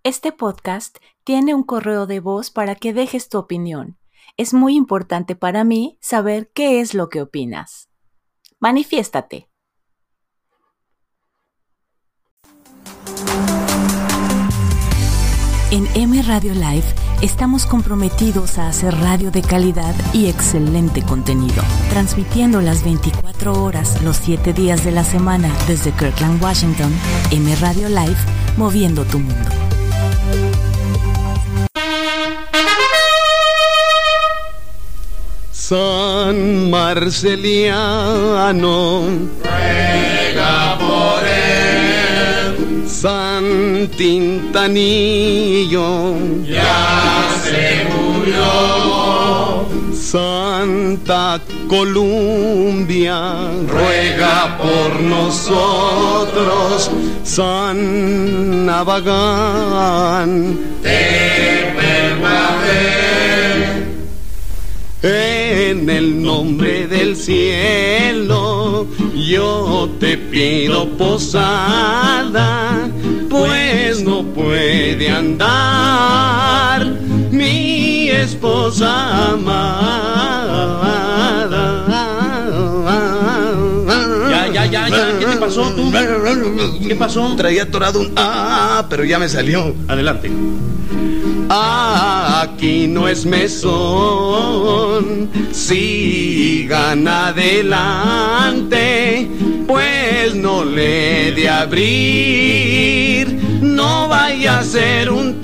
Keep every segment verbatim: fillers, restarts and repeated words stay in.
Este podcast tiene un correo de voz para que dejes tu opinión. Es muy importante para mí saber qué es lo que opinas. Manifiéstate. En M Radio Live estamos comprometidos a hacer radio de calidad y excelente contenido, transmitiendo las veinticuatro horas, los siete días de la semana desde Kirkland, Washington. M Radio Live, moviendo tu mundo. San Marceliano, ruega por él. San Tintanillo, ya se murió. Santa Columbia, ruega por nosotros. San Navagán, te vuelvo a ver. En el nombre del cielo, yo te pido posada, pues no puede andar mi esposa amada. Ya, ya, ya, ya, ¿qué te pasó tú? ¿Qué pasó? Traía atorado un ah, pero ya me salió. Adelante. Aquí no es mesón, sigan adelante, pues no le de abrir, no vaya a ser un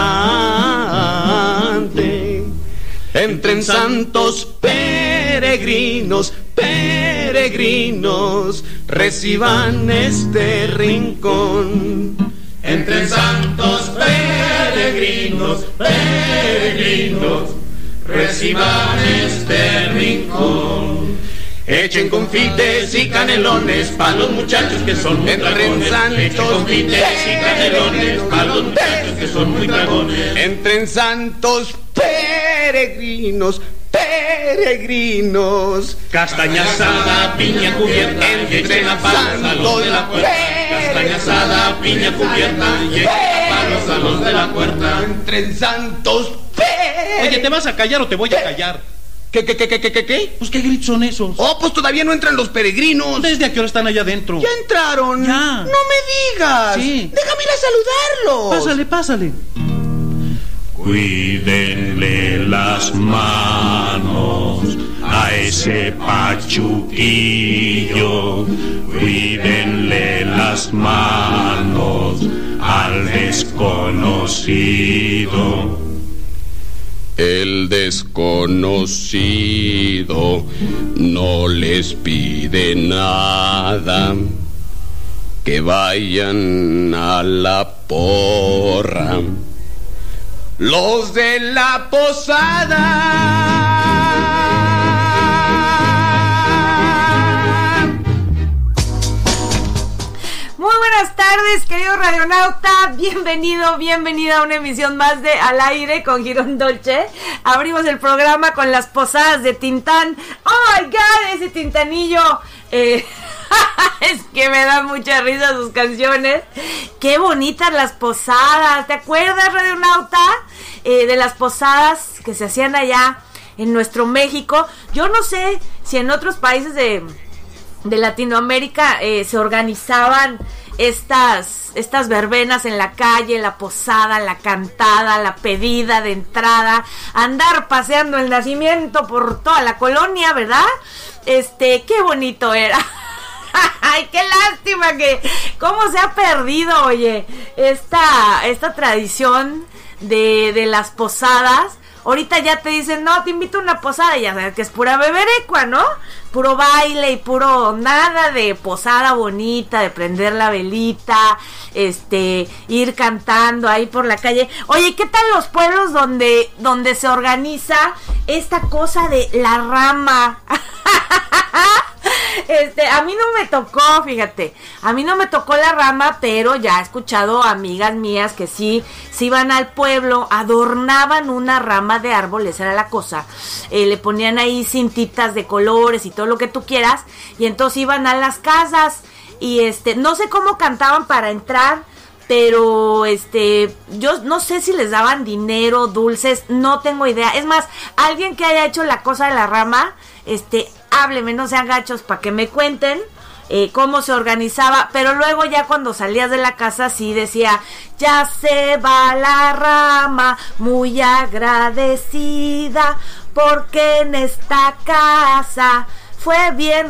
tunante. Entren santos peregrinos, peregrinos, reciban este rincón. Entre santos peregrinos, peregrinos, reciban este rincón. Echen confites y canelones pa' los muchachos que son muy dragones. Echen confites y canelones pa' los muchachos que son muy dragones. Entren santos peregrinos, peregrinos. Castaña asada, piña cubierta, y echen a palos a los de la puerta. Castaña asada, piña cubierta, y echen a palos a los de la puerta. Entren santos peregrinos. Oye, ¿te vas a callar o te voy a callar? ¿Qué, qué, qué, qué, qué, qué? Pues, ¿qué gritos son esos? Oh, pues todavía no entran los peregrinos. ¿Desde a qué hora están allá adentro? ¿Ya entraron? Ya. No me digas. Sí. Déjame ir a saludarlos. Pásale, pásale. Cuídenle las manos a ese pachuquillo, cuídenle las manos al desconocido. El desconocido no les pide nada, que vayan a la porra. Los de la posada. Muy buenas tardes, querido radionauta. Bienvenido, bienvenida a una emisión más de Al Aire con Girón Dolce. Abrimos el programa con las posadas de Tintán. ¡Oh, my God! Ese Tintanillo. Eh... Es que me da mucha risa sus canciones. Qué bonitas las posadas. ¿Te acuerdas, radionauta? Eh, de las posadas que se hacían allá en nuestro México. Yo no sé si en otros países de, de Latinoamérica eh, se organizaban estas, estas verbenas en la calle, la posada, la cantada, la pedida de entrada, andar paseando el nacimiento por toda la colonia, ¿verdad? Este, qué bonito era. Ay, qué lástima que cómo se ha perdido, oye, esta, esta tradición de, de las posadas. Ahorita ya te dicen, no, te invito a una posada, y ya sabes que es pura beberecua, ¿no? Puro baile y puro nada de posada bonita, de prender la velita, este, ir cantando ahí por la calle. Oye, ¿qué tal los pueblos donde, donde se organiza esta cosa de la rama? Este, a mí no me tocó, fíjate, a mí no me tocó la rama, pero ya he escuchado amigas mías que sí, sí iban al pueblo, adornaban una rama de árbol, esa era la cosa, eh, le ponían ahí cintitas de colores y todo lo que tú quieras, y entonces iban a las casas, y este, no sé cómo cantaban para entrar, pero este, yo no sé si les daban dinero, dulces, no tengo idea. Es más, alguien que haya hecho la cosa de la rama, este, hábleme, no sean gachos, para que me cuenten eh, cómo se organizaba. Pero luego ya cuando salías de la casa sí decía, ya se va la rama, muy agradecida, porque en esta casa fue bien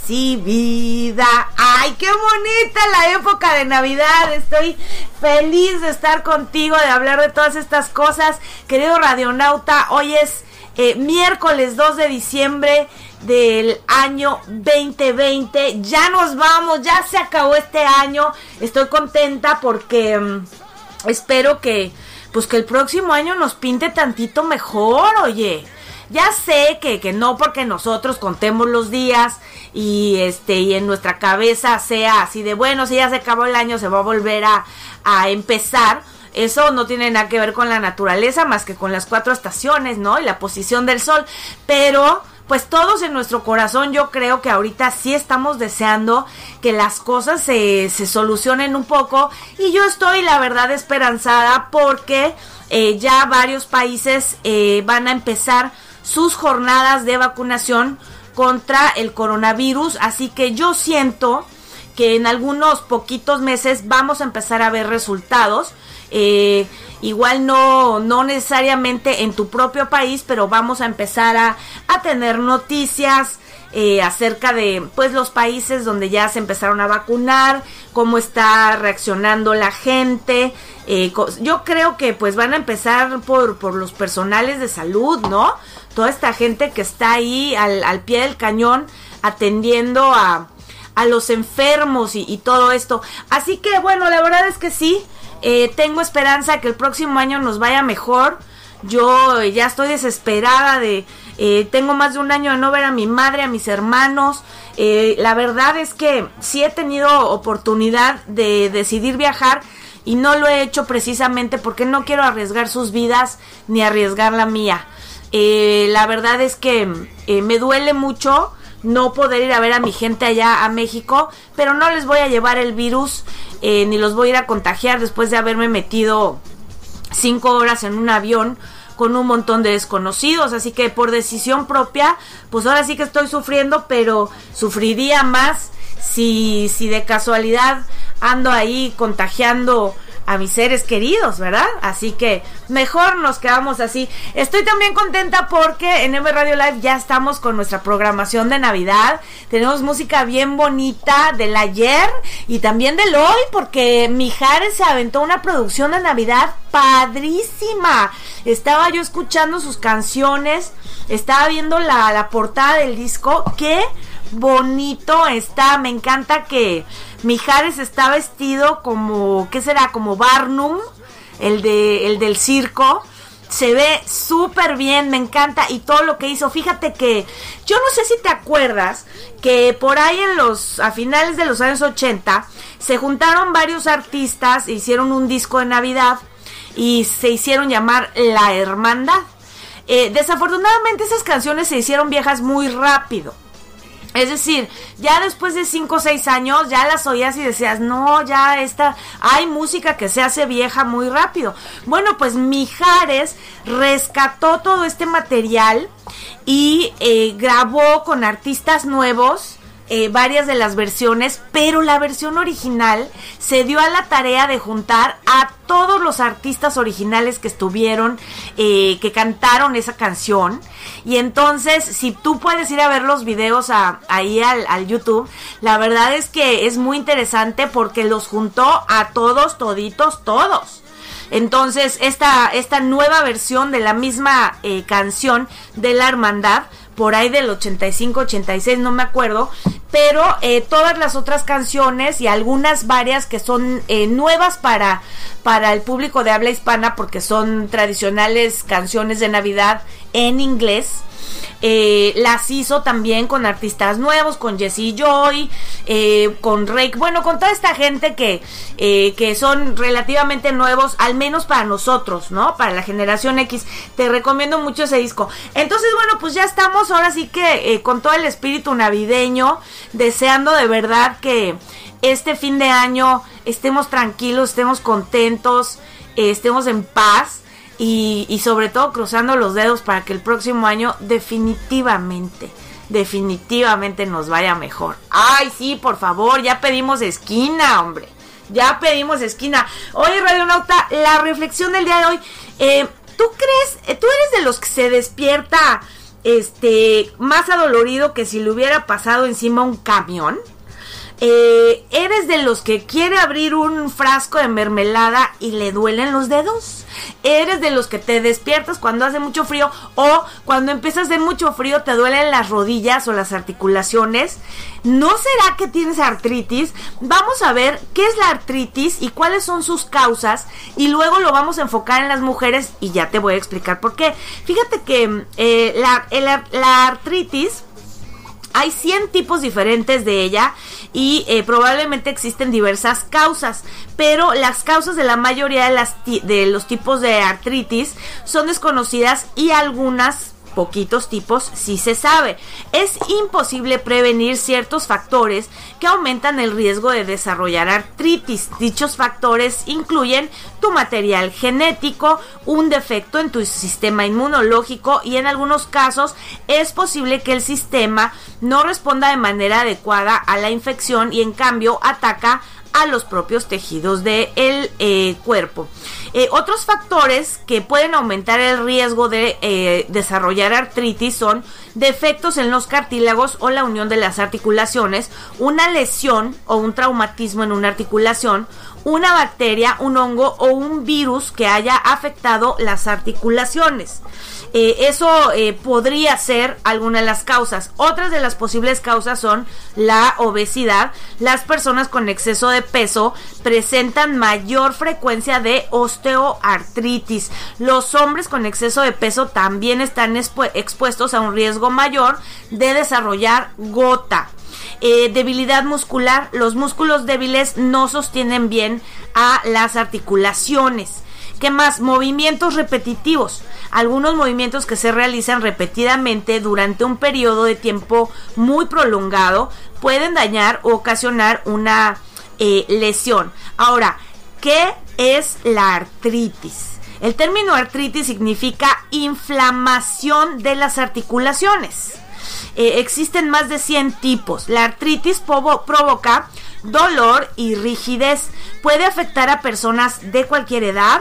recibida. ¡Ay, qué bonita la época de Navidad! Estoy feliz de estar contigo, de hablar de todas estas cosas. Querido radionauta, hoy es eh, miércoles dos de diciembre del año veinte veinte. Ya nos vamos, ya se acabó este año. Estoy contenta porque um, espero que, pues que el próximo año nos pinte tantito mejor, oye. Ya sé que, que no porque nosotros contemos los días y este y en nuestra cabeza sea así de bueno, si ya se acabó el año se va a volver a, a empezar. Eso no tiene nada que ver con la naturaleza más que con las cuatro estaciones, ¿no? Y la posición del sol. Pero pues todos en nuestro corazón yo creo que ahorita sí estamos deseando que las cosas se, se solucionen un poco. Y yo estoy la verdad esperanzada porque eh, ya varios países eh, van a empezar sus jornadas de vacunación contra el coronavirus, así que yo siento que en algunos poquitos meses vamos a empezar a ver resultados, eh, igual no, no necesariamente en tu propio país, pero vamos a empezar a, a tener noticias eh, acerca de pues los países donde ya se empezaron a vacunar, cómo está reaccionando la gente. Eh, yo creo que pues van a empezar por, por los personales de salud, ¿no? Toda esta gente que está ahí al, al pie del cañón atendiendo a, a los enfermos y, y todo esto. Así que bueno, la verdad es que sí, eh, tengo esperanza que el próximo año nos vaya mejor. Yo ya estoy desesperada de... Eh, tengo más de un año de no ver a mi madre, a mis hermanos. Eh, la verdad es que sí he tenido oportunidad de decidir viajar y no lo he hecho precisamente porque no quiero arriesgar sus vidas ni arriesgar la mía. Eh, la verdad es que eh, me duele mucho no poder ir a ver a mi gente allá a México, pero no les voy a llevar el virus eh, ni los voy a ir a contagiar después de haberme metido cinco horas en un avión con un montón de desconocidos, así que por decisión propia, pues ahora sí que estoy sufriendo, pero sufriría más si, si de casualidad ando ahí contagiando a mis seres queridos, ¿verdad? Así que mejor nos quedamos así. Estoy también contenta porque en M Radio Live ya estamos con nuestra programación de Navidad. Tenemos música bien bonita del ayer y también del hoy, porque Mijares se aventó una producción de Navidad padrísima. Estaba yo escuchando sus canciones, estaba viendo la, la portada del disco. ¡Qué bonito está! Me encanta que Mijares está vestido como, ¿qué será? Como Barnum, el de el del circo. Se ve súper bien, me encanta, y todo lo que hizo. Fíjate que yo no sé si te acuerdas que por ahí en los a finales de los años ochenta se juntaron varios artistas, hicieron un disco de Navidad y se hicieron llamar La Hermandad. Eh, desafortunadamente esas canciones se hicieron viejas muy rápido. Es decir, ya después de cinco o seis años ya las oías y decías, no, ya esta, hay música que se hace vieja muy rápido. Bueno, pues Mijares rescató todo este material y eh, grabó con artistas nuevos eh, varias de las versiones, pero la versión original se dio a la tarea de juntar a todos los artistas originales que estuvieron, eh, que cantaron esa canción. Y entonces, si tú puedes ir a ver los videos a, ahí al, al YouTube, la verdad es que es muy interesante porque los juntó a todos, toditos, todos. Entonces, esta, esta nueva versión de la misma eh, canción de La Hermandad, por ahí del ochenta y cinco, ochenta y seis, no me acuerdo, pero eh, todas las otras canciones y algunas varias que son eh, nuevas para, para el público de habla hispana, porque son tradicionales canciones de Navidad en inglés, eh, las hizo también con artistas nuevos, con Jesse Joy, eh, con Rake, bueno, con toda esta gente que, eh, que son relativamente nuevos, al menos para nosotros, ¿no? Para la generación X. Te recomiendo mucho ese disco. Entonces, bueno, pues ya estamos ahora sí que eh, con todo el espíritu navideño, deseando de verdad que este fin de año estemos tranquilos, estemos contentos, eh, estemos en paz y, y sobre todo cruzando los dedos para que el próximo año definitivamente, definitivamente nos vaya mejor. Ay, sí, por favor, ya pedimos esquina, hombre. Ya pedimos esquina. Oye, Radionauta, la reflexión del día de hoy, eh, ¿tú crees, tú eres de los que se despierta este más adolorido que si le hubiera pasado encima un camión? Eh, ¿Eres de los que quiere abrir un frasco de mermelada y le duelen los dedos? ¿Eres de los que te despiertas cuando hace mucho frío o cuando empieza a hacer mucho frío te duelen las rodillas o las articulaciones? ¿No será que tienes artritis? Vamos a ver qué es la artritis y cuáles son sus causas y luego lo vamos a enfocar en las mujeres y ya te voy a explicar por qué. Fíjate que eh, la, el, la artritis, hay cien tipos diferentes de ella y eh, probablemente existen diversas causas, pero las causas de la mayoría de, las de los tipos de artritis son desconocidas y algunas, poquitos tipos, sí se sabe. Es imposible prevenir ciertos factores que aumentan el riesgo de desarrollar artritis. Dichos factores incluyen tu material genético, un defecto en tu sistema inmunológico y en algunos casos es posible que el sistema no responda de manera adecuada a la infección y en cambio ataca a los propios tejidos del eh, cuerpo. Eh, otros factores que pueden aumentar el riesgo de eh, desarrollar artritis son defectos en los cartílagos o la unión de las articulaciones, una lesión o un traumatismo en una articulación, una bacteria, un hongo o un virus que haya afectado las articulaciones. Eh, eso eh, podría ser alguna de las causas. Otras de las posibles causas son la obesidad. Las personas con exceso de peso presentan mayor frecuencia de osteoartritis. Los hombres con exceso de peso también están expu- expuestos a un riesgo mayor de desarrollar gota. Eh, debilidad muscular. Los músculos débiles no sostienen bien a las articulaciones. ¿Qué más? Movimientos repetitivos. Algunos movimientos que se realizan repetidamente durante un periodo de tiempo muy prolongado pueden dañar o ocasionar una eh, lesión. Ahora, ¿qué es la artritis? El término artritis significa inflamación de las articulaciones. Eh, existen más de cien tipos. La artritis provo- provoca dolor y rigidez. Puede afectar a personas de cualquier edad.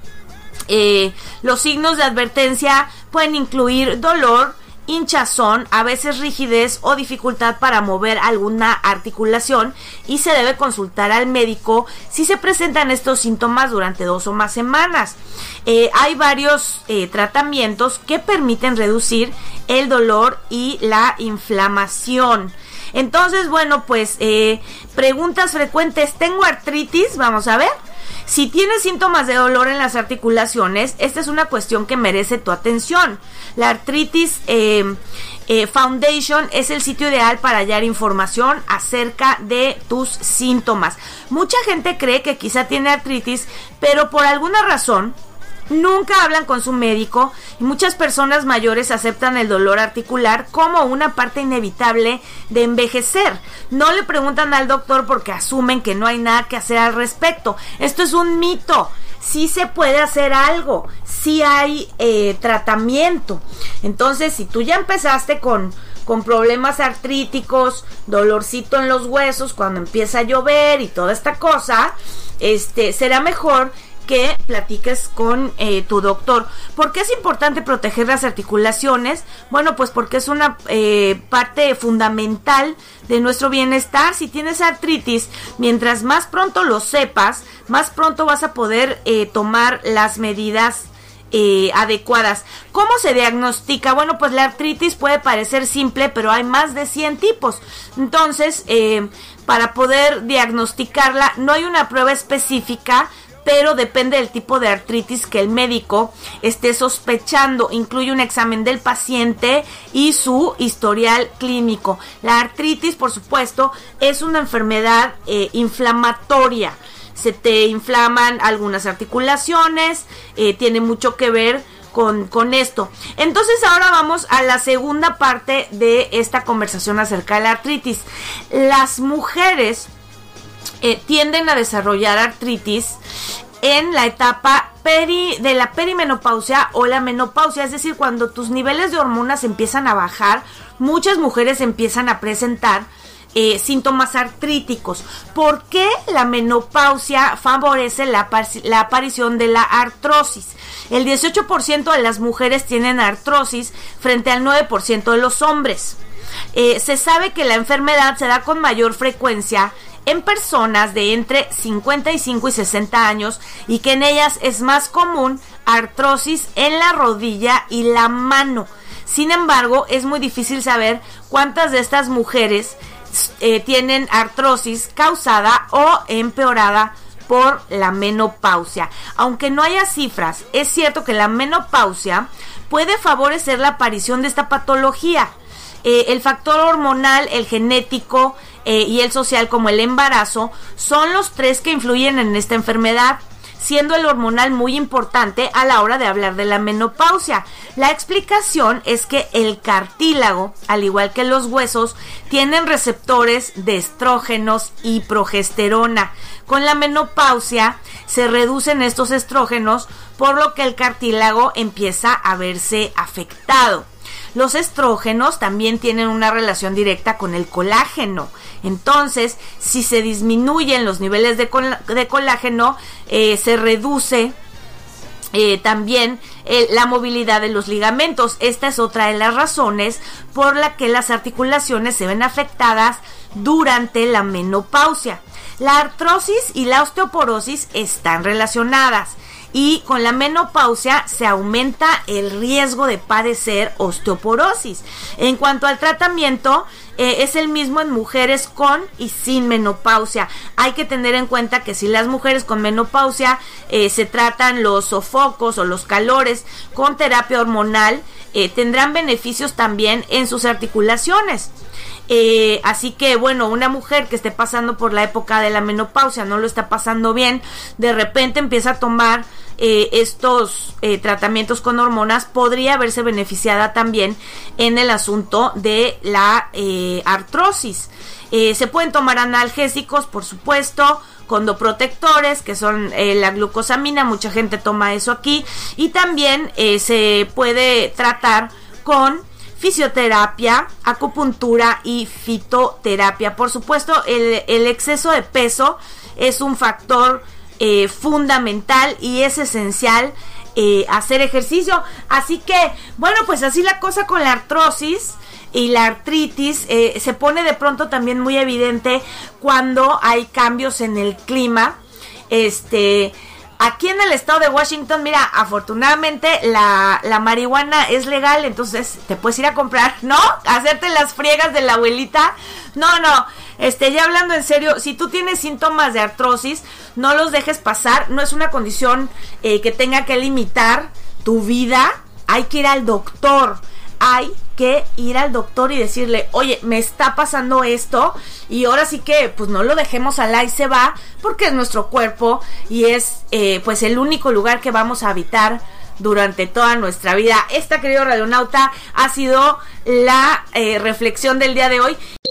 Eh, los signos de advertencia pueden incluir dolor, hinchazón, a veces rigidez o dificultad para mover alguna articulación y se debe consultar al médico si se presentan estos síntomas durante dos o más semanas. Eh, hay varios eh, tratamientos que permiten reducir el dolor y la inflamación. Entonces, bueno, pues eh, preguntas frecuentes. ¿Tengo artritis? Vamos a ver. Si tienes síntomas de dolor en las articulaciones, esta es una cuestión que merece tu atención. La Arthritis eh, eh, Foundation es el sitio ideal para hallar información acerca de tus síntomas. Mucha gente cree que quizá tiene artritis, pero por alguna razón nunca hablan con su médico y muchas personas mayores aceptan el dolor articular como una parte inevitable de envejecer. No le preguntan al doctor porque asumen que no hay nada que hacer al respecto. Esto es un mito. Sí se puede hacer algo, sí hay eh, tratamiento. Entonces, si tú ya empezaste con, con problemas artríticos, dolorcito en los huesos cuando empieza a llover y toda esta cosa, este, será mejor que platiques con eh, tu doctor. ¿Por qué es importante proteger las articulaciones? Bueno, pues porque es una eh, parte fundamental de nuestro bienestar. Si tienes artritis, mientras más pronto lo sepas, más pronto vas a poder eh, tomar las medidas Eh, adecuadas. ¿Cómo se diagnostica? Bueno, pues la artritis puede parecer simple, pero hay más de cien tipos. Entonces, eh, para poder diagnosticarla, no hay una prueba específica, pero depende del tipo de artritis que el médico esté sospechando. Incluye un examen del paciente y su historial clínico. La artritis, por supuesto, es una enfermedad eh, inflamatoria. Se te inflaman algunas articulaciones, eh, tiene mucho que ver con, con esto. Entonces ahora vamos a la segunda parte de esta conversación acerca de la artritis. Las mujeres eh, tienden a desarrollar artritis en la etapa peri, de la perimenopausia o la menopausia, es decir, cuando tus niveles de hormonas empiezan a bajar, muchas mujeres empiezan a presentar eh, síntomas artríticos. ¿Por qué la menopausia favorece la, la aparición de la artrosis? El dieciocho por ciento de las mujeres tienen artrosis frente al nueve por ciento de los hombres. Eh, se sabe que la enfermedad se da con mayor frecuencia en personas de entre cincuenta y cinco y sesenta años y que en ellas es más común artrosis en la rodilla y la mano. Sin embargo, es muy difícil saber cuántas de estas mujeres eh, tienen artrosis causada o empeorada por la menopausia. Aunque no haya cifras, es cierto que la menopausia puede favorecer la aparición de esta patología. Eh, el factor hormonal, el genético eh, y el social, como el embarazo, son los tres que influyen en esta enfermedad, siendo el hormonal muy importante a la hora de hablar de la menopausia. La explicación es que el cartílago, al igual que los huesos, tienen receptores de estrógenos y progesterona. Con la menopausia se reducen estos estrógenos, por lo que el cartílago empieza a verse afectado. Los estrógenos también tienen una relación directa con el colágeno. Entonces, si se disminuyen los niveles de, col- de colágeno, eh, se reduce eh, también eh, la movilidad de los ligamentos. Esta es otra de las razones por la que las articulaciones se ven afectadas durante la menopausia. La artrosis y la osteoporosis están relacionadas. Y con la menopausia se aumenta el riesgo de padecer osteoporosis. En cuanto al tratamiento, eh, es el mismo en mujeres con y sin menopausia. Hay que tener en cuenta que si las mujeres con menopausia eh, se tratan los sofocos o los calores con terapia hormonal, eh, tendrán beneficios también en sus articulaciones. Eh, así que bueno, una mujer que esté pasando por la época de la menopausia, no lo está pasando bien, de repente empieza a tomar eh, estos eh, tratamientos con hormonas, podría verse beneficiada también en el asunto de la eh, artrosis. Eh, se pueden tomar analgésicos, por supuesto, condoprotectores, que son eh, la glucosamina, mucha gente toma eso aquí, y también eh, se puede tratar con fisioterapia, acupuntura y fitoterapia. Por supuesto, el, el exceso de peso es un factor eh, fundamental y es esencial eh, hacer ejercicio. Así que, bueno, pues así la cosa con la artrosis y la artritis eh, se pone de pronto también muy evidente cuando hay cambios en el clima. Este... Aquí en el estado de Washington, mira, afortunadamente la, la marihuana es legal, entonces te puedes ir a comprar, ¿no? Hacerte las friegas de la abuelita. No, no, este, ya hablando en serio, si tú tienes síntomas de artrosis, no los dejes pasar. No es una condición eh, que tenga que limitar tu vida. Hay que ir al doctor. Hay que ir al doctor y decirle, oye, me está pasando esto, y ahora sí que pues no lo dejemos al aire, se va, porque es nuestro cuerpo y es eh, pues el único lugar que vamos a habitar durante toda nuestra vida. Esta, querido radionauta, ha sido la eh, reflexión del día de hoy.